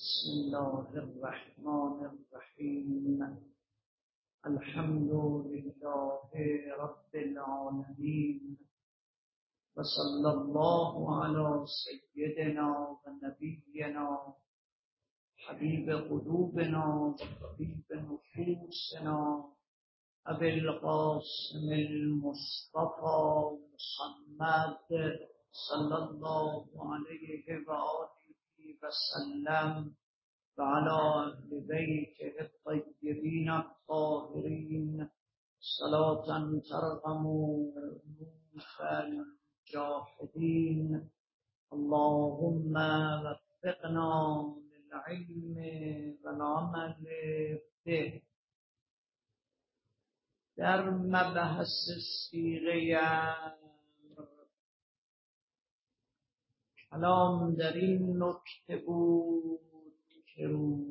بسم الله الرحمن الرحیم. الحمد لله رب العالمین و صلی الله علی سیدنا و نبینا حبیب قلوبنا و طبیب نفوسنا ابی القاسم المصطفى محمد صلی الله علیه و آله و سلم و علی اهل بیته الطیبین الطاهرین صلاة ترقم انوف الجاحدین. اللهم وفقنا للعلم والعمل به. در مبحث صیغه امر کلام در این نکته بود که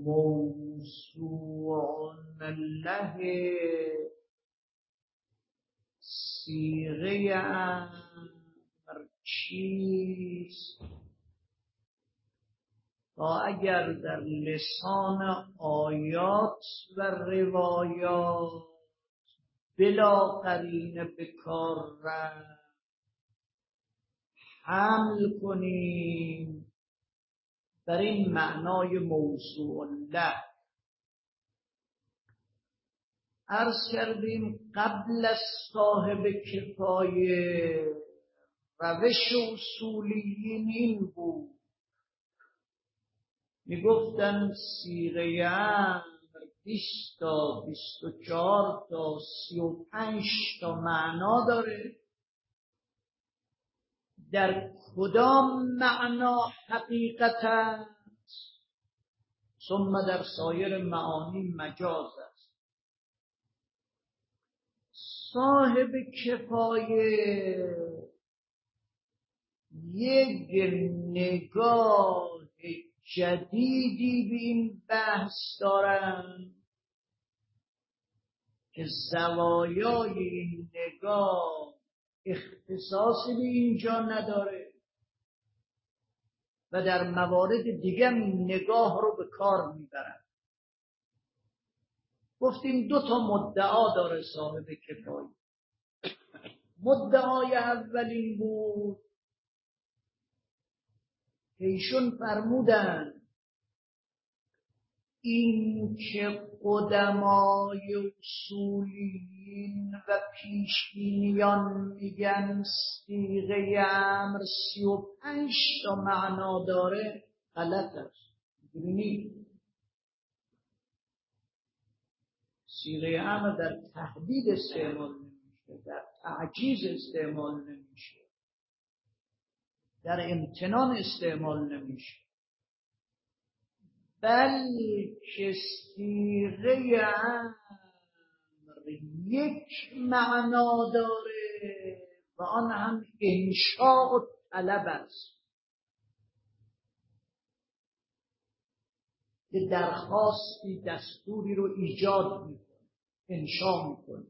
موضوع له صیغه امر چیست تا اگر در لسان آیات و روایات بلا قرینه به کار رفت حمل کنیم بر این معنای موضوع له. عرض کردیم قبل از صاحب کفایه روش اصولیین این بود، میگفتن صیغه امر 20 تا 24 تا 35 تا معنا داره. در کدام معنا حقیقت است؟ ثم در سایر معانی مجاز است. صاحب کفایه یک نگاه جدیدی به این بحث دارن که زوایای این نگاه اختصاصی به اینجا نداره و در موارد دیگه این نگاه رو به کار میبرن. گفتیم دو تا مدعا داره صاحب کفایه. مدعای اولین بود که ایشون فرمودن این که قدمای اصولیین و پیشبینیان میگن صیغه امر 35 تا معنا داره غلط است. ببینید صیغه امر در تهدید استعمال نمیشه، در تعجیز استعمال نمیشه، در امتنان استعمال نمیشه، بلکه صیغه امر یک معنا داره و آن هم انشاء و طلب است. که درخواستی دستوری رو ایجاد میکنه، انشاء میکنه.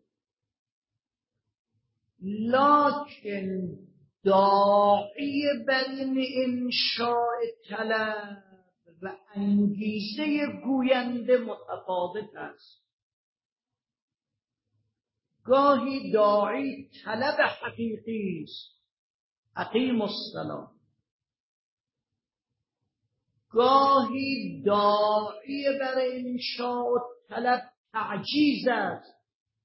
لکن داعی بر این انشاء طلب و انگیزه گوینده متفاوت است. گاهی داعی طلب حقیقی است، اقیم الصلاة. گاهی داعی بر انشاء طلب تعجیز است.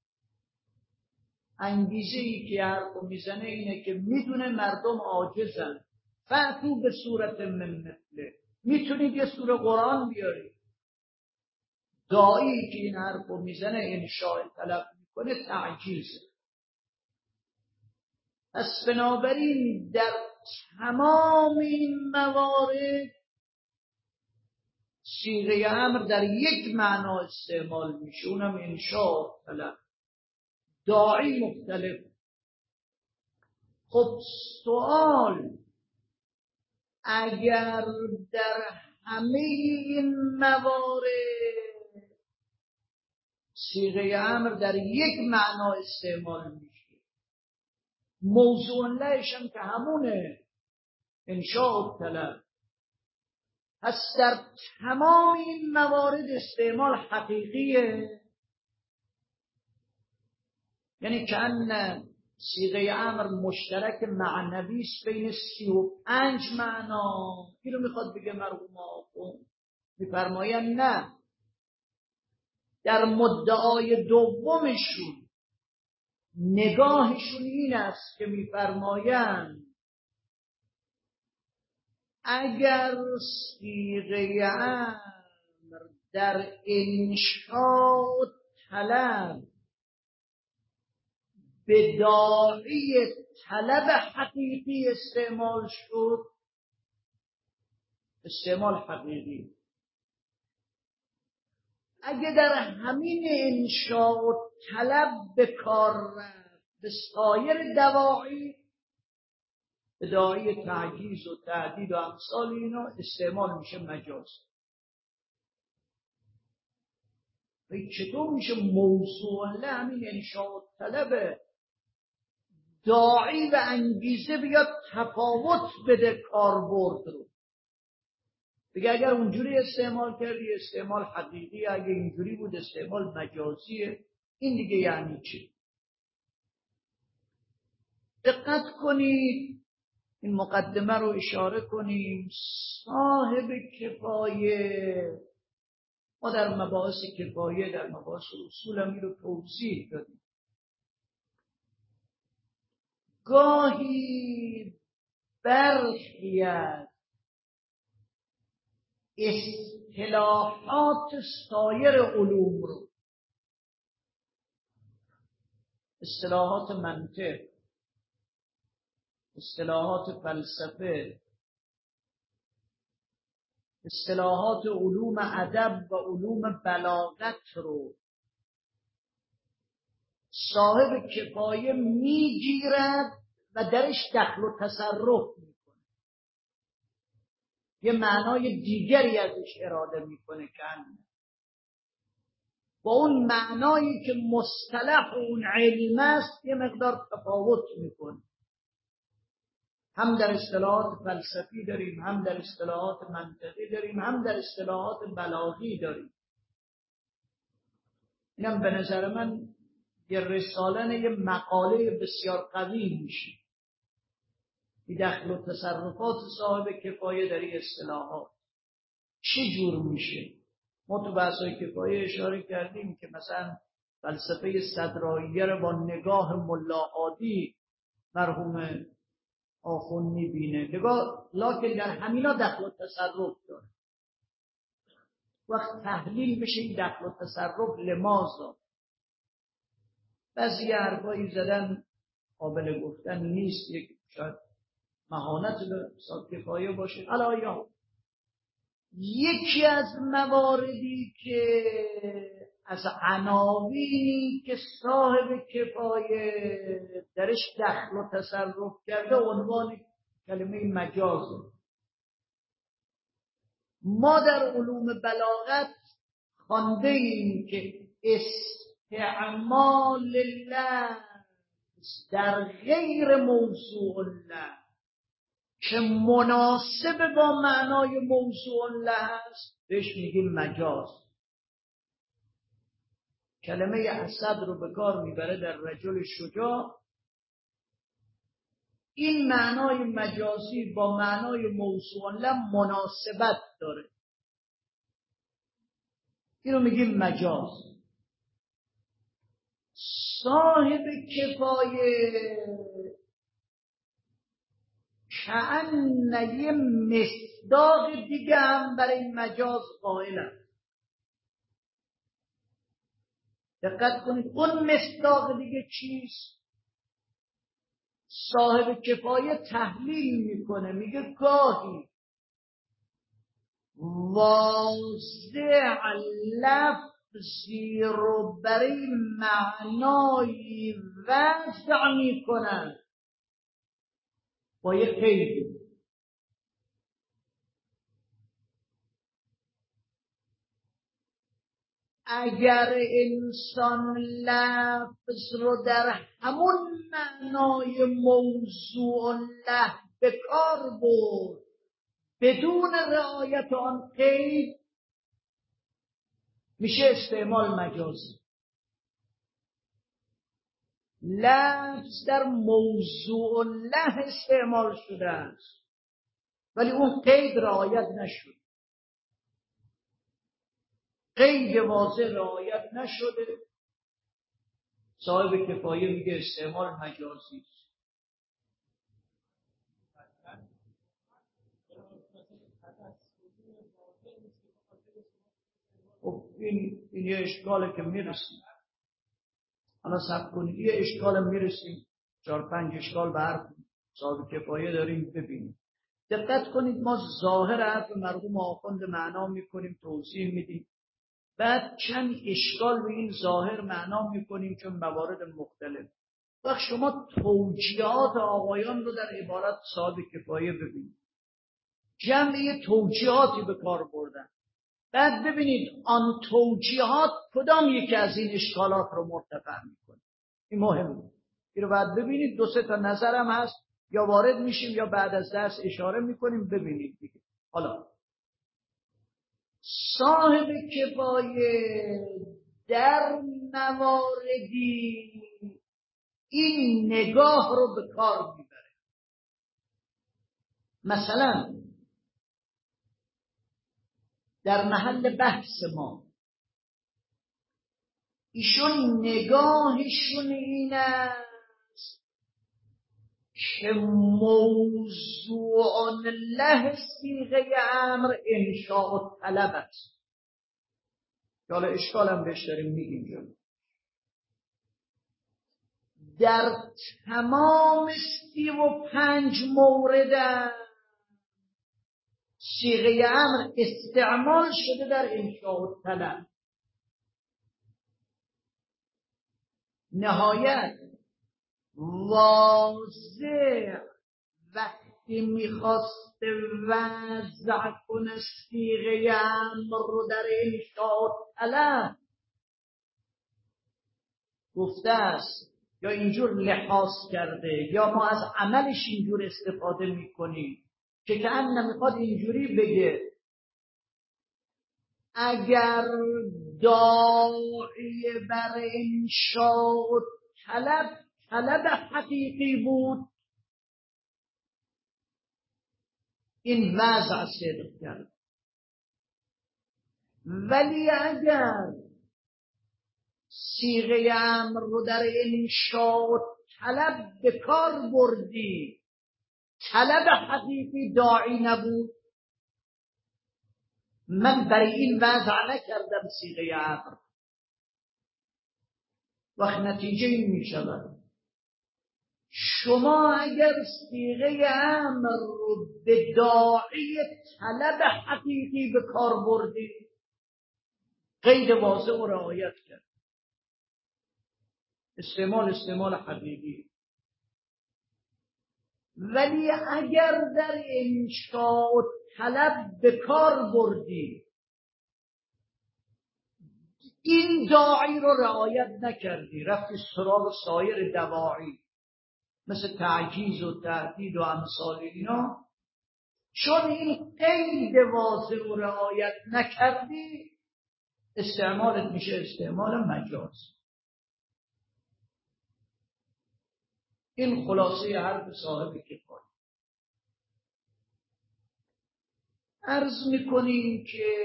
انگیزه ای که حرفو میزنه اینه که میدونه مردم عاجزن، فأتوا به صورت من مثله، میتونید یه سوره قرآن بیارید. داعی که این حرفو میزنه انشاء طلب میکنه تعجیزه. پس بنابراین در تمام این موارد صیغه امر در یک معنا استعمال میشه، اونم انشاء طلب. داعی مختلف. خب سوال، اگر در همه این موارد صیغه امر در یک معنا استعمال میشه، موضوع لهش هم که همونه انشاء طلب، پس در تمام این موارد استعمال حقیقیه، یعنی کأن صیغه امر مشترک معنوی است بین 35 معنا. این رو میخواد بگه مرحوم آخوند. میفرمایند نه، در مدعای دومشون نگاهشون این است که میفرمایند اگر صیغه امر در انشاء طلب به داعی طلب حقیقی استعمال شد، استعمال حقیقی. اگه در همین انشاء و طلب به کار رفت به سایر دواعی، به داعی تعجیز و تعدید و امثال اینا، استعمال میشه مجاز. و چطور میشه موضوع له همین انشاء و طلب داعی و انگیزه بیاد تفاوت بده کاربرد رو؟ دیگه اگر اونجوری استعمال کردی استعمال حقیقی، اگه اینجوری بود استعمال مجازیه. این دیگه یعنی چی؟ دقت کنید، این مقدمه رو اشاره کنیم. صاحب کفایه، ما در مباحث کفایه، در مباحث اصول هم این رو توضیح دادیم. گاهی برخی از اصطلاحات سایر علوم رو، اصطلاحات منطق، اصطلاحات فلسفه، اصطلاحات علوم ادب و علوم بلاغت رو صاحب کفایه میگیرد و درش دخل و تصرف میکنه، یه معنای دیگری ازش اراده میکنه که با اون معنایی که مصطلح اون علم است یه مقدار تفاوت میکنه. هم در اصطلاحات فلسفی داریم، هم در اصطلاحات منطقی داریم، هم در اصطلاحات بلاغی داریم. اینم به نظر من یه رساله، یه مقاله بسیار قوی میشه، دخل و تصرفات صاحب کفایه در این اصطلاحات چی جور میشه. ما تو بحث‌های کفایه اشاره کردیم که مثلا فلسفه صدراییه رو با نگاه ملا عادی مرحوم آخوند میبینه، لکن در همینا دخل و تصرف داره. وقت تحلیل بشه این دخل و تصرف لماذا، بعضی حرفایی زدن قابل گفتن نیست، شاید مهانت به صاحب کفایه باشه. حالا یکی از مواردی که از عناوینی که صاحب کفایه درش دخل و تصرف کرده عنوان کلمه مجازه. ما در علوم بلاغت خوانده ایم که استعمال لفظ در غیر موضوع له که مناسب با معنای موضوع له است بهش میگیم مجاز. کلمه اسد رو به کار میبره در رجل شجاع، این معنای مجازی با معنای موضوع له مناسبت داره، این رو میگیم مجاز. صاحب کفایه کأن یه مصداق دیگه هم برای مجاز قائلن. دقت کنید، اون مصداق دیگه چیست؟ صاحب کفایه تحلیل میکنه، میگه گاهی واضح لفظی رو برای معنای وضع میکنن با یه قید. اگر انسان لفظ رو در همون معنای موضوع له به کار برد بدون رعایت آن قید میشه استعمال مجازی. لفظ در موضوع له استعمال شده است ولی اون قید رعایت نشد. قید واضح رعایت نشده، صاحب کفایه میگه استعمال مجازی است. خب این یه اشکاله که میرسیم. حالا صبر کنید، یه اشکال میرسیم، 4-5 اشکال به هر صاحب کفایه داریم ببینیم. دقت کنید، ما ظاهر حرف مرحوم آخوند معنا میکنیم، توضیح میدیم، بعد چند اشکال به این ظاهر معنا میکنیم چون موارد مختلف. وقت شما توجیهات آقایان رو در عبارت صاحب کفایه ببینید، جمعی توجیهاتی به کار بردن، بعد ببینید آن توجیهات کدام یکی از این اشکالات رو مرتفع میکنه. این مهمه، این رو بعد ببینید. 2-3 تا نظرم هست، یا وارد میشیم یا بعد از درس اشاره میکنیم. ببینید دیگه. حالا صاحب کفایه در مواردی این نگاه رو به کار میبره. مثلا در محل بحث ما ایشون نگاهشون این است که موضوع له صیغه امر انشاء طلب است. حالا اشکالم بهش داریم میگیم، در تمام 35 مورد صیغه امر استعمال شده در انشاء طلب. نهایت واضح وقتی میخواست وضع کنه صیغه امر رو در انشاء طلب گفته است یا اینجور لحاظ کرده یا ما از عملش اینجور استفاده میکنیم که کأنه میخواد اینجوری بگه اگر داعی بر انشاء طلب حقیقی بود این وضع صدق کرد، ولی اگر صیغه امر رو در انشاء طلب به کار بردی طلب حقیقی داعی نبود، من برای این وضع نکردم صیغه امر. وقت نتیجه این می شود شما اگر صیغه امر رو به داعی طلب حقیقی به کار بردی قید واضح و رعایت کرد، استعمال حقیقی. ولی اگر در انشاء طلب به کار بردی این داعی رو رعایت نکردی، رفتی سراغ سایر دواعی مثل تعجیز و تهدید و امثال اینا، چون این قید واضح و رعایت نکردی استعمالت میشه استعمال مجاز. این خلاصه حرف صاحب کفایه. عرض میکنیم که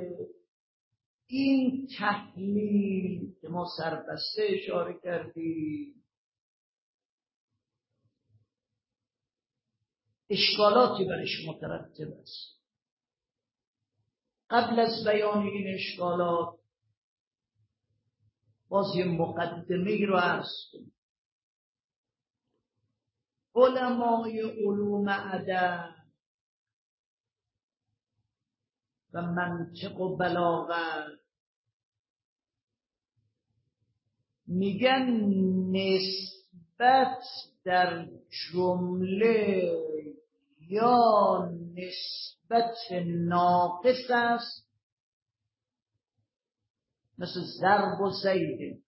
این تحلیل که ما سربسته اشاره کردیم اشکالاتی برش مترتب است. قبل از بیان این اشکالات باز یه مقدمه رو عرض کنیم. علمای علوم ادب و منطق و بلاغت میگن نسبت در جمله یا نسبت ناقص است، مثل ضرب و زید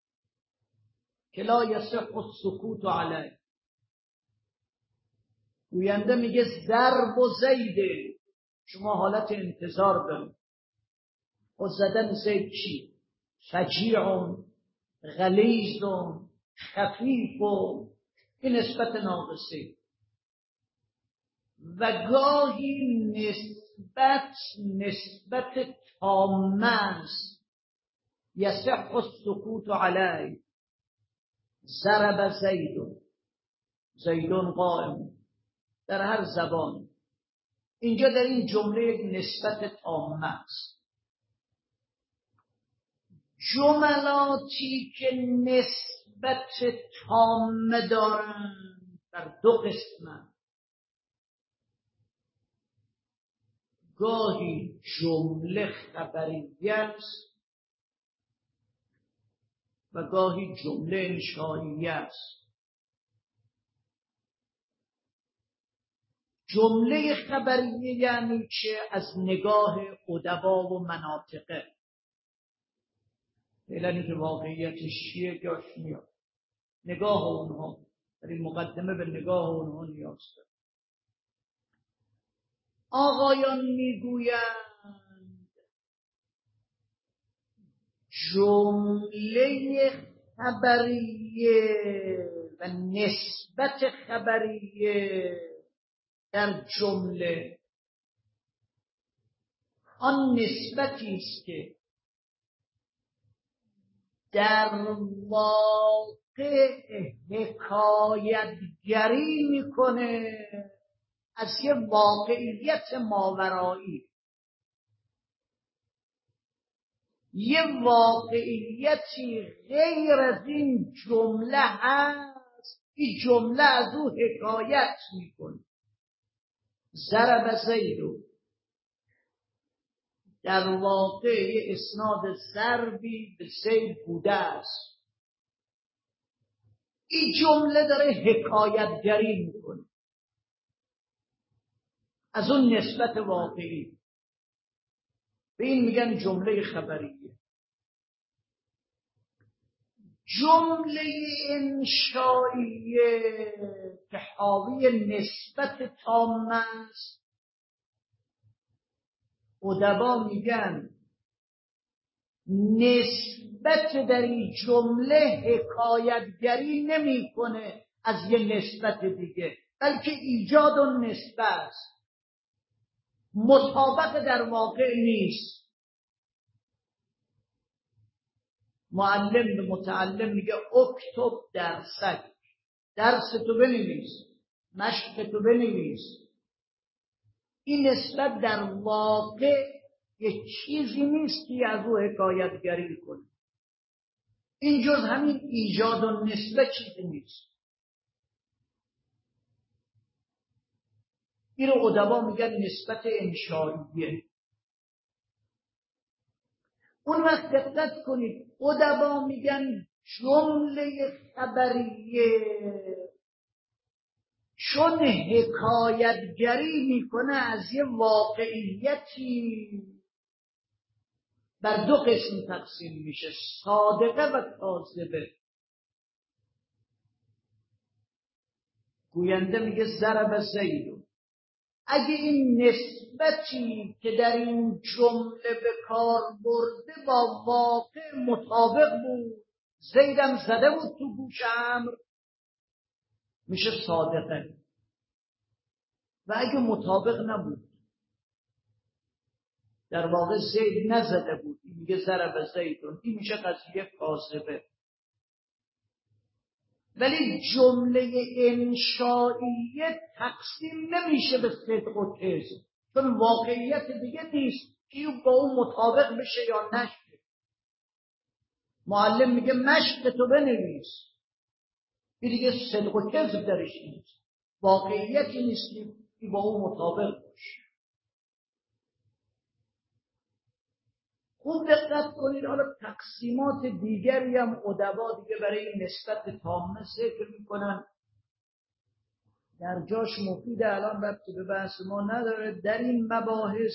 که لا یصح السکوت علیه. گوینده میگه ضرب و زیده، شما حالت انتظار دارید. خود زدن زید چی؟ فجیعون، غلیظون، خفیف و این نسبت ناقصه. و گاهی نسبت تامه است. یصح السکوت علیه. ضرب زیدون قائم، در هر زبان. اینجا در این جمله یک نسبت تامه است. جملاتی که نسبت تامه دارند در دو قسمه، گاهی جمله خبریه است و گاهی جمله انشائیه است. جمله خبریه یعنی چه؟ از نگاه ادبا و مناطقه، فعلا که واقعیتش چیه جاش میاد. نگاه اونها، در این مقدمه به نگاه اونها نیاز داره. آقایان میگویند جمله خبریه و نسبت خبریه در جمله آن نسبتی است که در واقع حکایتگری میکنه از یه واقعیت ماورایی، یه واقعیتی غیر از این جمله هست، این جمله از او حکایت میکنه. ضرب زیدو در واقع یه اسناد ضربی به زید بوده است. این جمله داره حکایتگری میکنه از اون نسبت واقعی. به این میگن جمله خبریه. جمله انشائیه که حاوی نسبت تامه است، ادبا میگن نسبت در این جمله حکایتگری نمیکنه از یه نسبت دیگه، بلکه ایجاد و نسبت است، مطابق در واقع نیست. معلم به متعلم میگه اکتب درسک، درس تو بنویس، مشق تو بنویس. این نسبت در واقع یه چیزی نیست که از او حکایتگری کنه. این جز همین ایجاد و نسبت چیزی نیست. این رو ادبا میگن نسبت انشائیه. اون وقت دقت کنید، ادبا میگن جمله خبریه چون حکایتگری میکنه از یه واقعیتی بر دو قسم تقسیم میشه، صادقه و کاذبه. گوینده میگه ضرب زیدو، اگه این نسبتی که در این جمله به کار برده با واقع مطابق بود، زیدم زده بود تو گوش امر، میشه صادقه. و اگه مطابق نبود، در واقع زید نزده بود، این میگه ضرب زیدون، این میشه قضیه کاذبه. ولی جمله انشائیه تقسیم نمیشه به صدق و کذب، چون واقعیت دیگه نیست که با اون مطابق بشه یا نشه. معلم میگه مشق تو بنویس، این دیگه صدق و کذب درش نیست، واقعیتی نیست که با اون مطابق باشه. خوب دقت کنید. حالا تقسیمات دیگری هم ادبا دیگه برای این نسبت تامه ذکر میکنن، در جاش مفیده، الان ربطی به بحث ما نداره. در این مباحث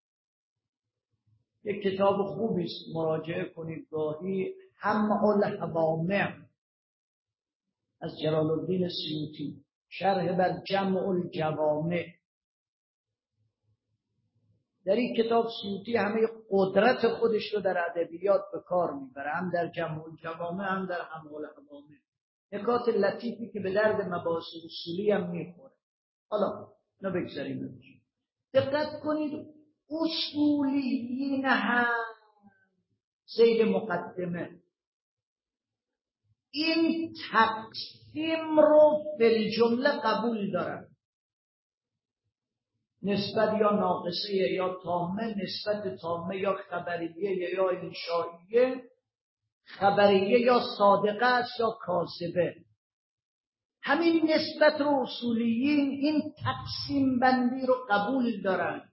یک کتاب خوبی است، مراجعه کنید گاهی، همع الحوامع از جلال الدین سیوطی. شرح بر جمع الجوامع. در این کتاب سیوطی همه قدرت خودش رو در ادبیات به کار میبره، هم در جمع الجوامع هم در همه الحوامع. نکات لطیفی که به درد مباحث اصولی هم میخوره. حالا اینو بگذاریم. دقت کنید اصولیین هم زیر مقدمه این تقسیم رو بالجمله قبول دارن، نسبت یا ناقصه یا تامه، نسبت تامه یا خبریه یا انشائیه، خبریه یا صادقه است یا کاذبه. همین نسبت رو اصولیین این تقسیم بندی رو قبول دارن،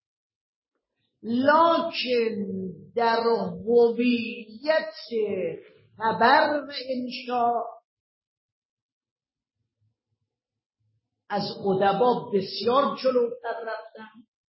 لکن در هویت خبر و انشاء از ادبا بسیار جلوتر رفتن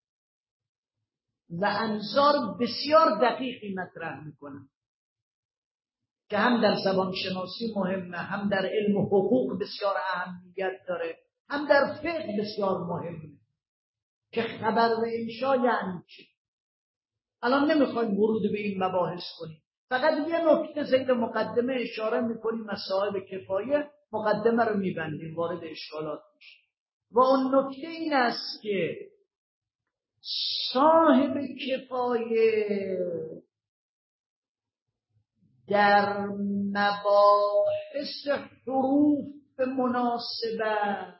و انظار بسیار دقیقی مطرح میکنن که هم در زبان شناسی مهمه، هم در علم حقوق بسیار اهمیت داره، هم در فقه بسیار مهمه که خبر و انشاء یعنی چی. الان نمیخوایم ورود به این مباحث کنیم، فقط یه نکته زیر مقدمه اشاره میکنیم از صاحب کفایه، مقدمه رو میبندیم، وارد اشکالات میشه. و اون نکته این است که صاحب کفایه در مباحث حروف مناسبت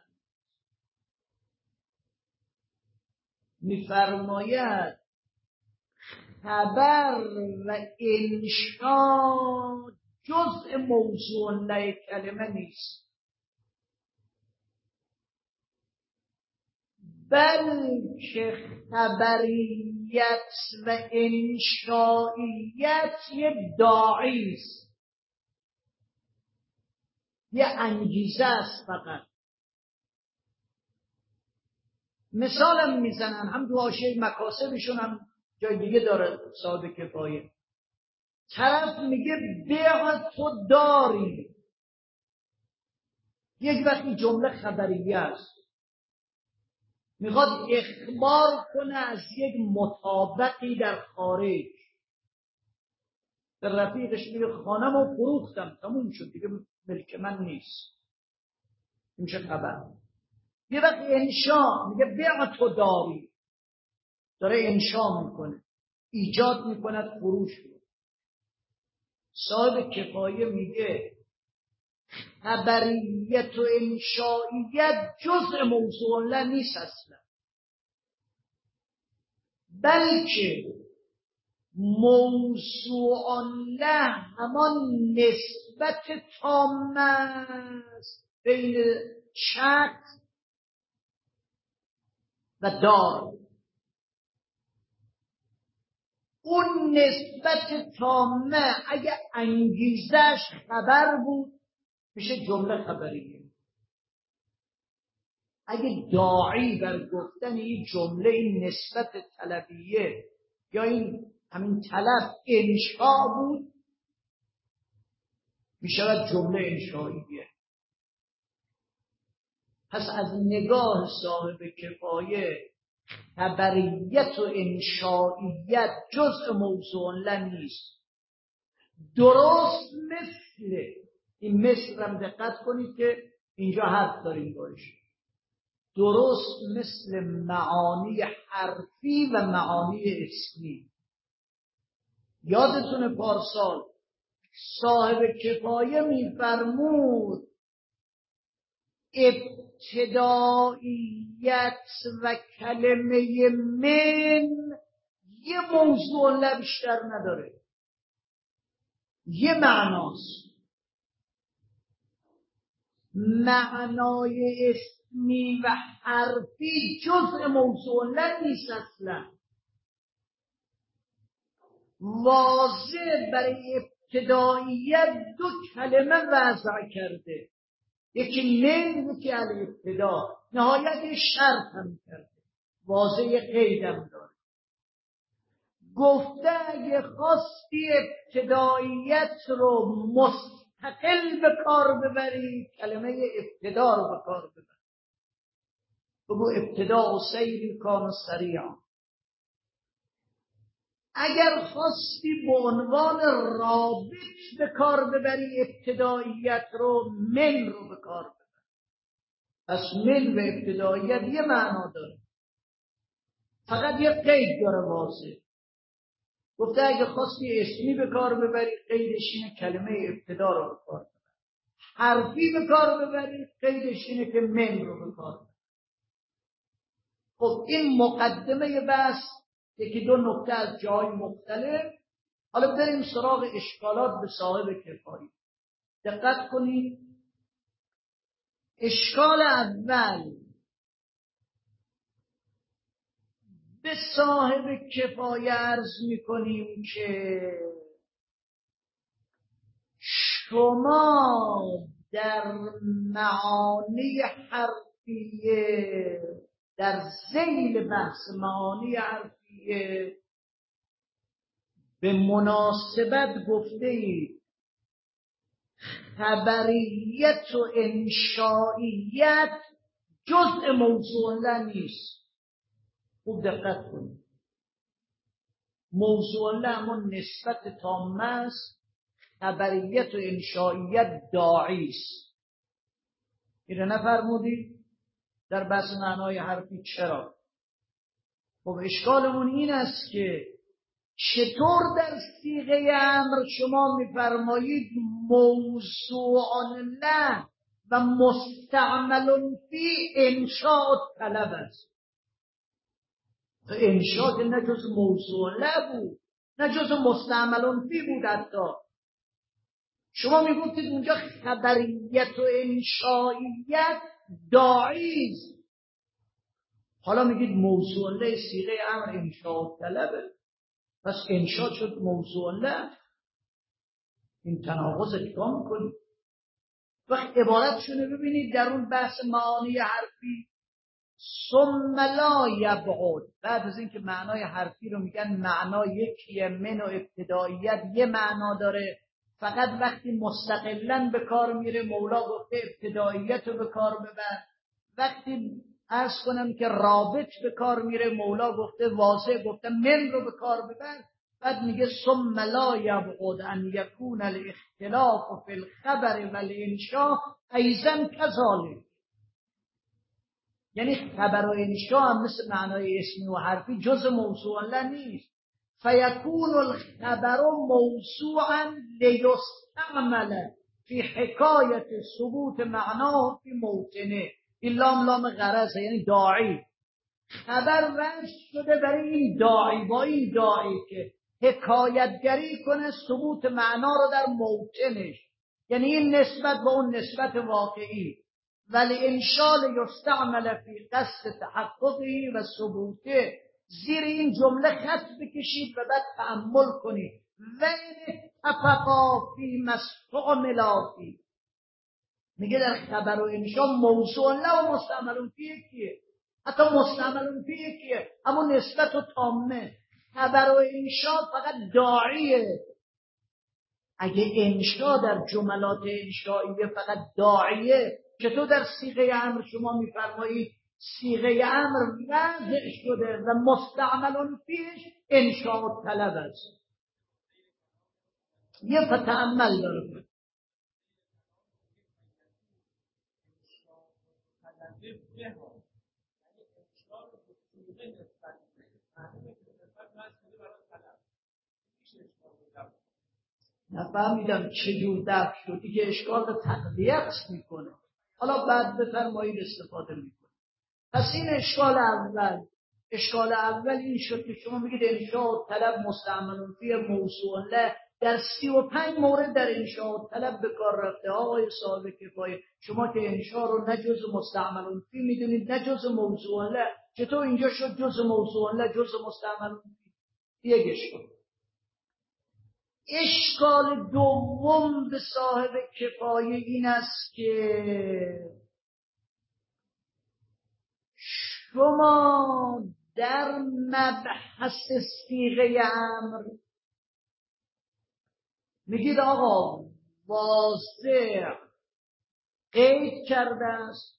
میفرماید خبر و انشاء جزء موضوع نه کلمه نیست، بلکه خبریت و انشائیت یه داعی است، یه انگیزه است. فقط مثالم میزنن، هم تو حاشیه مکاسبشون هم جای دیگه داره صاحب کفایه. طرف میگه بیع تو داری، یک وقتی جمله خبریه است، میخواد اخبار کنه از یک مطابقی در خارج، به رفیقش میگه خانم رو فروختم، تموم شد دیگه، ملک من نیست. این چه خبر؟ یه وقت انشا میگه بیع تو داری، داره انشا میکنه، ایجاد میکند فروش رو. صاحب کفایه میگه خبریت و انشائیت جزء موضوع نیست اصلا، بلکه موضوع له همان نسبت تام است بین شخص و دار. اون نسبت تامه اگه انگیزش خبر بود میشه جمله خبریه، اگه داعی بر گفتن این جمله این نسبت طلبیه یا این همین طلب انشاء بود میشود جمله انشائیه. پس از نگاه صاحب کفایه خبریت و انشائیت جزء موضوع نیست. درست مثل این، مثل هم دقت کنید که اینجا حرف داریم باشه، درست مثل معانی حرفی و معانی اسمی. یادتونه پارسال صاحب کفایه میفرمود ابتداییت و کلمه من یه موضوع بیشتر نداره، یه معناست. معنای اسمی و حرفی جزء موضوع نیست اصلا. واضح برای ابتداییت دو کلمه وضع کرده، یکی من یکی الابتدا، نهایت شرط هم کرده، واضح قیدم داره. گفته اگه خواستی ابتداییت رو مستقل به کار ببری، کلمه ابتدا رو به کار ببری. بگو ابتدا و سیری کان سریعا. اگر خواستی به عنوان رابط به کار ببری ابتداییت رو، من رو به کار ببری. پس من و ابتداییت یه معنا داره، فقط یه قید داره واضح. گفته اگه خواستی اسمی به کار ببری قیدش اینه کلمه ابتدا رو به کار ببری. حرفی به کار ببری قیدش اینه که من رو به کار ببری. خب این مقدمه بحث، یکی دو نکته از جای مختلف. حالا بریم سراغ اشکالات به صاحب کفایی. دقت کنید. اشکال اول به صاحب کفایه عرض میکنیم که شما در معانی حرفیه، در ذیل بحث معانی حرفیه به مناسبت گفته اید خبریت و انشائیت جزء موضوع نیست. خوب دقت کنید. موضوع همون نسبت تامه است، خبریت و انشائیت داعی است. اینو نفرمودید در بحث معنای حرفی؟ چرا؟ خب اشکالمون این است که چطور در صیغه امر شما میفرمایید موضوع له و مستعمل فی انشاء طلب است؟ انشاء نه جز موضوع له بود، نه جز مستعمل فی بود. حتی شما میگفتید اونجا خبریت و انشائیت داعی است، حالا میگید موضوع له صیغه امر انشاء طلبه، پس انشاء شد موضوع له. این تناقض اتکا میکنید. وقت عبارتشونه ببینید در اون بحث معانی حرفی. ثم لا یبعد، بعد از اینکه معنای حرفی رو میگن معنا یکیه، من و ابتداییت یه معنا داره، فقط وقتی مستقلاً به کار میره مولا گفته ابتداییت رو به کار ببر، وقتی عرض کنم که رابط به کار میره مولا گفته واضح گفته من رو به کار ببر. بعد میگه ثم لا یبعد ان یکون الاختلاف فی الخبر و الانشاء ایضا کذالک. یعنی خبر و انشاء هم مثل معنای اسمی و حرفی جز موضوع له نیست. فیکون الخبر موضوعا لیستعمل فی حکایت ثبوت معناه فی موطنه. این لام لام غرضه، یعنی داعی. خبر وجد شده برای این داعی، با این داعی که حکایتگری کنه ثبوت معنا رو در موطنش، یعنی این نسبت با اون نسبت واقعی. ولی انشاء یستعمل فی قصد تحققی و ثبوته. زیر این جمله خط بکشید و بعد تأمل کنید. وین اتفقا فی مستعملا فی. میگه در خبر و انشاء موضوع له و مستعمل فی یکیه. حتی مستعمل فی یکیه، اما نسبت و تامه. خبر و انشاء فقط داعیه. اگه انشاء در جملات انشائیه فقط داعیه، چطور در صیغه امر شما میفرمایید صیغه امر وضع شده و مستعمل فیش انشاء طلب است؟ یه فتعمل داره. نفهمیدم چجور دفع شدی که اشکال رو تقویت میکنه. حالا بعد بفرمایید استفاده میکنه. پس این اشکال اول. اشکال اول این شد که شما میگید انشاء طلب مستعمل فی موضوع له. در 35 مورد در انشاء طلب به کار رفته. آقای صاحب کفایه، شما که انشاء رو نه جز مستعمل فی میدونید نه جز موضوع له، چطور اینجا شد جز موضوع له جز مستعمل فی؟ یک اشکال. اشکال دوم به صاحب کفایه این است که شما در مبحث صیغه امر میگید آقا واضح قید کرده است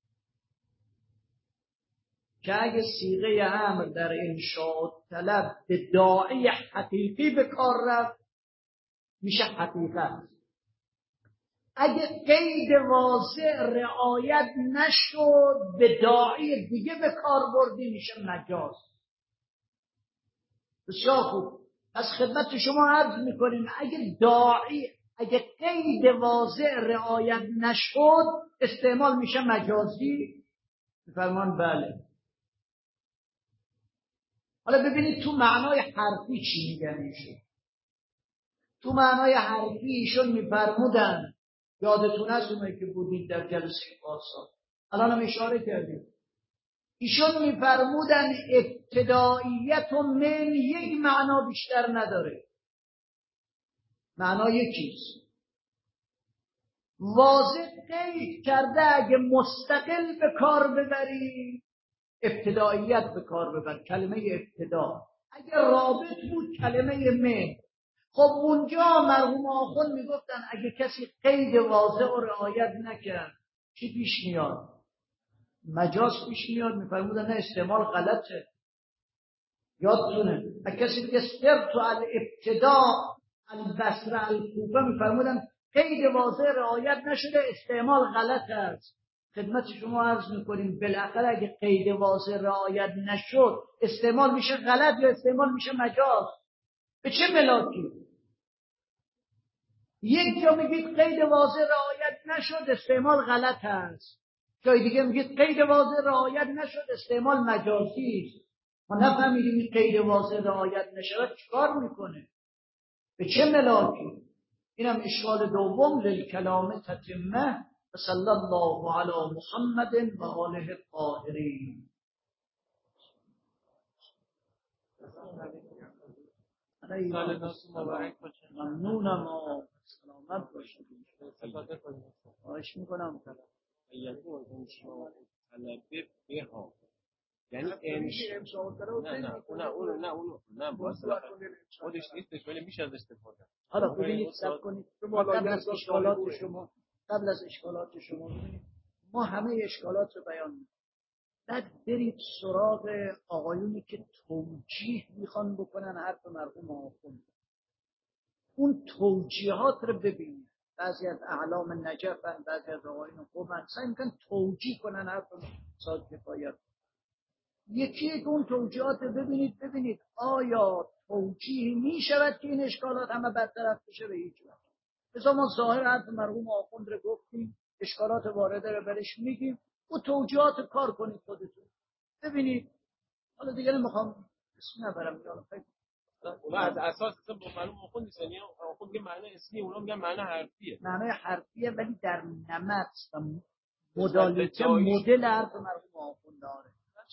که اگه صیغه امر در انشاء طلب به داعی حقیقی به کار رفت میشه حقیقت. اگه قید واضح رعایت نشد به داعی دیگه به کار بردی میشه مجاز. بسیار خوب. پس خدمت شما عرض میکنیم اگه قید واضح رعایت نشد استعمال میشه مجازی؟ فرمان بله. حالا ببینید تو معنای حرفی چی میگن ایشون. تو معنای حرفی ایشون میفرمودن، یادتون هست اونایی که بودید در جلسه پارسال، الان هم اشاره کردیم، ایشون میفرمودن ابتداییت و من یک معنا بیشتر نداره. معنا یکیست. واضح قید کرده اگه مستقل به کار ببری ابتداییت به کار ببر، کلمه ابتدا. اگه رابط بود کلمه من. خب اونجا مرحوم آخوند میگفتن اگه کسی قید واضح و رعایت نکرد چی پیش میاد؟ مجاز پیش میاد. میفرمودن نه استعمال غلطه. یادتونه اگه کسی بگه سر تو الابتدا البصره الکوفه، میفرمودن قید واضح رعایت نشده استعمال غلط است. خدمت شما عرض میکنیم بالاخره اگه قید واضح رعایت نشد استعمال میشه غلط یا استعمال میشه مجاز؟ به چه ملاکی؟ یک جا میگید قید واضح رعایت نشد استعمال غلط است، جای دیگه میگید قید واضح رعایت نشد استعمال مجازی است. ما نفهمیدیم این قید واضح رعایت نشود چیکار میکنه؟ به چه ملاکی؟ اینم اشکال دوم للکلام تتمه. صلی الله علی محمد و آله الطاهرین. ممنونم و سلامت باشید. خواهش میکنم. یعنی نه خودش نیستش ولی میشه از استفاده. حالا ببینید صبر کنید قبل از اشکالات شما ببینید ما همه اشکالات رو بیان می‌کنیم. بعد برید سراغ آقایونی که توجیه میخوان بکنن حرف مرحوم آخوند. اون توجیهات رو ببینید. بعضی از اعلام نجفن، بعضی از آقایون خوبن سعی میکنن توجیه کنن حرف صاحب کفایت. یکی اون توجیهات ببینید آیا توجیه می شود که این اشکالات همه برطرف بشه؟ به هیچ وجه. مثلا ما ظاهر حرف مرحوم آخوند رو گفتیم، اشکالات وارده رو برش میگیم و توجیهات کار کنید خودتون. ببینید حالا دیگه نمیخوام اسم نبرم اونا از اساس با معلوم آخوند نیست، یعنی آخوند میگه معنی اسمی، اونا میگن معنی حرفیه. معنی حرفیه ولی در نمط و مدالیته مدل حرف مرحوم آخوند داره.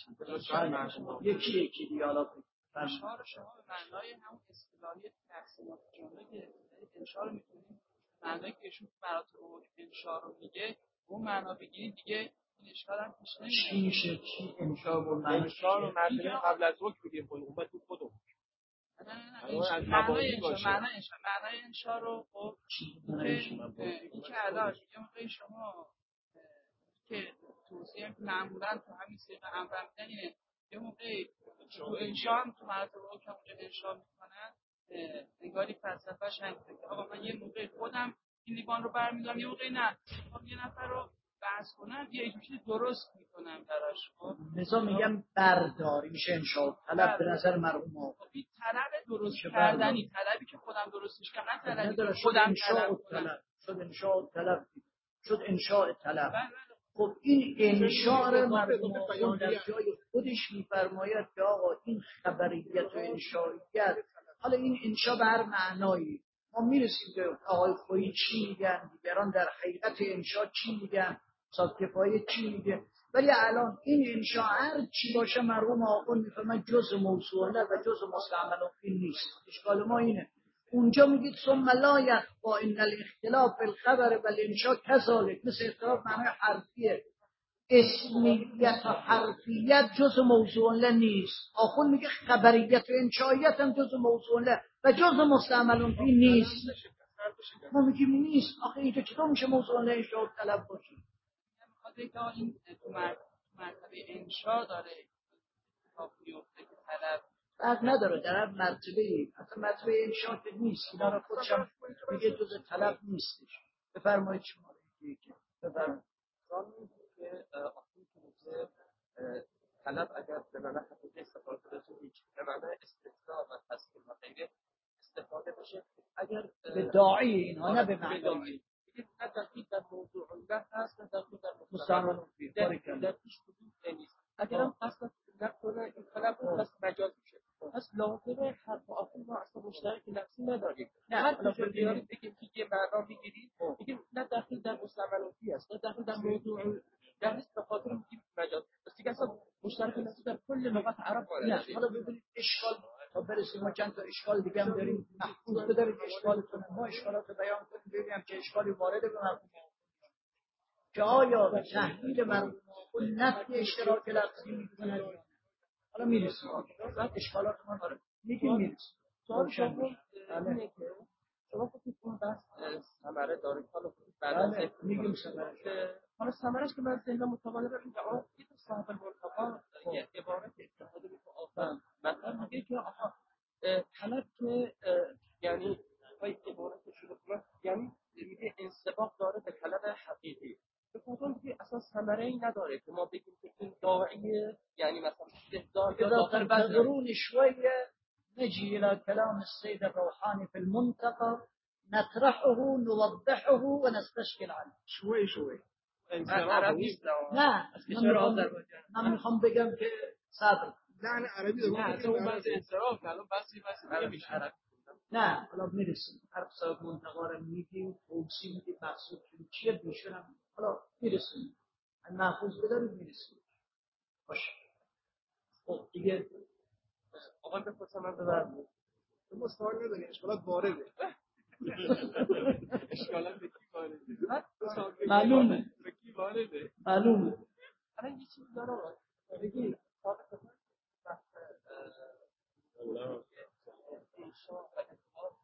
یکی دیگه حالا اشعار شما به معنای همون اصطلاحی تقسیمات جمله که انشاء رو میتونیم معنایی که ایشون مراتب انشاء رو میگه اون معنا بگیرید دیگه این اشکال هم پیش نمیاد. چی میشه؟ چی انشاء رو انشاء رو مرتبه قبل از حکم میگیم اومد تو خودم. معنای انشاء رو خب این که الان یه موقعی شما که توصیه معمولا تو همین سیغه امر میدن اینه یه موقعی انشاء هم تو مراتب حکم اونجا انشاء میکنن نگاری فلسفه‌اش همینه که آقا من یه موقعی خودم این لیوان رو برمی‌دارم، یه موقعی نه خب یه نفر رو بحث کنم یه چیزی درست میکنم براش. خب مثلا میگم برداری میشه انشاء طلب به نظر مرحوم آقا. این طلب درست کردنی، طلبی که خودم درستش کردم، طلبی که خودم طلب کنم شد انشاء طلب شد انشاء طلب. خب این انشاء رو مرحوم آقا در جای خودش میفرماید که آقا این خبریت و انشائیت، حالا این انشاء به هر معنایی ما میرسیم که آقای خویی چی میگن، دیگران در حقیقت انشاء چی میگن، صاحب کفایه چی میگه، ولی الان این انشاء هر چی باشه مرحوم آقا میفرماید جز موصوله و جز مستعمل فی نیست. اشکال ما اینه اونجا میگید ثم لا یخفی ان الاختلاف فی الخبر و الانشاء کذالک، مثل اختلاف معنی حرفیه. اسمیت و حرفیت جز موصوله نیست. آخون میگه خبریت و انشائیت هم جز موصوله و جز مستعمل فی نیست. ما میگیم نیست. آخه اینجا چطور میشه موضوع انشاء طلب باشه؟ خاطر که این تو مرتبه انشاء داره اتفاق میفته که طلب فرق نداره در هر مرتبه اصلا مرتبه انشاء که نیست. اینا رو خودشم میگه جز طلب نیستش. بفرمایید شما یکی بفرمایید. که آخری که میگه طلب اگر به معنی حقیقی استفاده بشه هیچ به معنی استثناء و تصویر و غیره استفاده بشه اگر به داعی اینا نه به معنی نه دقیق در موضوع عمده هست نه دقیق در مستعمل فیه در هیچ کدوم نیست. اگر هم قصد نکنه این طلب رو پس مجاز میشه. پس لازمه حرف و آخر ما اصلا مشترک لفظی نداریم. هر کجا بیاریم بگیم که یه معنا میگیریم میگیم نه داخل در مستعمل فیه است نه داخل در موضوع در نیست، به خاطر میگیم مجاز. پس دیگه اصلا مشترک لفظی در کل لغت عرب نه. حالا ببینید اشکال تا برسیم ما چند تا اشکال دیگه هم داریم محفوظ بدارید اشکالتون ما اشکالات رو بیان کنیم ببینیم چه اشکالی وارد به مفهوم که آیا تحلیل مرحوم و نفی اشتراک لفظی میکنه. حالا میرسیم بعد اشکالات ما داره میگیم میرسیم. سوال شما اینه که شما خودتون اون بحث ثمره دارید، حالا خودتون بعدا میگیم ثمره حالا ثمرش که من ذهنم متقاضی این که آقا یه تو صاحب المنتقا یه عبارت استفاده میکنه آخر مثلا میگه که آقا طلب که یعنی پای عبارت شروع کنه یعنی میگه انسباق داره به طلب حقیقی. به خاطر که اصلا ثمره ای نداره که ما بگیم که این داعیه یعنی مثلا استهزاء یا داخل تنتظرون شوية نجي إلى كلام السيد الروحاني في المنتقى نطرحه نوضحه ونستشكل عنه شوي عربی نه من میخوام بگم که صبر نه عربی نه اون بحث انصراف الان بحثی نمیشه. نه حالا میرسیم هر صاحب منتقا رو میگیم توضیح میدیم مقصود چیه بیشونم حالا میرسیم محفوظ بداریم میرسیم باشه. خب دیگه آقا بپرسم من ببرم شما سوال نداری اشکالات وارده اشکالات به کی وارده معلومه به کی وارده معلومه الان یه چیزی داره بگی ثابت بحث انشاء و اثبات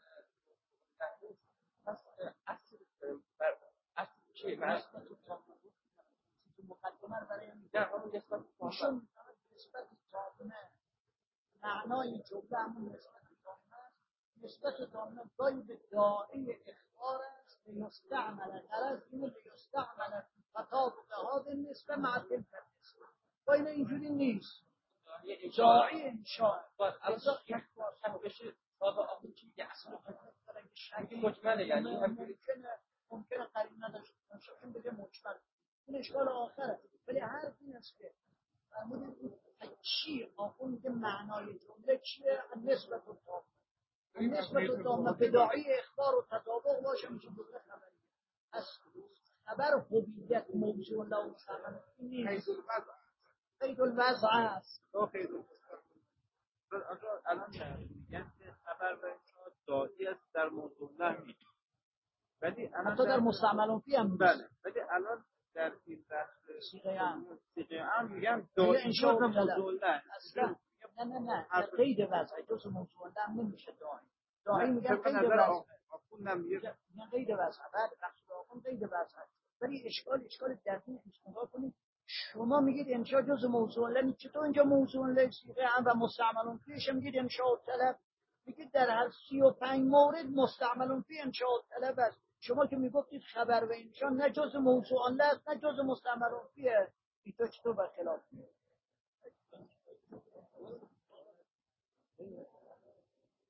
پس اصل چیه؟ نسبت مقدمه رو برای نه همون نسبت تامه معنای جمله همون نسبت تامه نسبت تامه گاهی به داعی اخبار است لیستعمل غرض اینه لیستعمل خطاب به هذا النسبه مع تلك النسبه و این اینجوری نیست داعی انشاء از یک بار شک بشه بابا آخه چی یه اصل مجمله یعنی ممکنه قرین نداشته باشه این بگه مجمل این اشکال آخره ولی هر این است که فرمودید چی آخون میگه معنای جمله چیه نسبت و تامه نسبت و تامه به داعی اخبار و تطابق باشه میشه جمله خبری از خبر هویت موضوع لا مستعمل نیست قید الوضع است الان میگن که خبر و انشاء داعی است در موضوع نهی ولی حتی در مستعمل فی هم بله ولی الان در این بحث صیغه عام میگن داعی انشاء و موضوع نهی اصلا نه قید وضع جز موضوع نهی نمیشه داعی میگن قید وضع آخوندم میگه قید وضع بعد بخش آخون قید وضع ولی اشکال دقیق نگاه کنید شما میگید انشاء جز موضوع لن چطور اینجا موضوع لن صیغه عام و مستعمل فیش میگید انشاء طلب میگید در هر 35 مورد مستعمل فی انشاء طلب است شما که میگفتید خبر و انشاء نه جز موضوع لن است نه جز مستعمل فیه این تو چطور برخلاف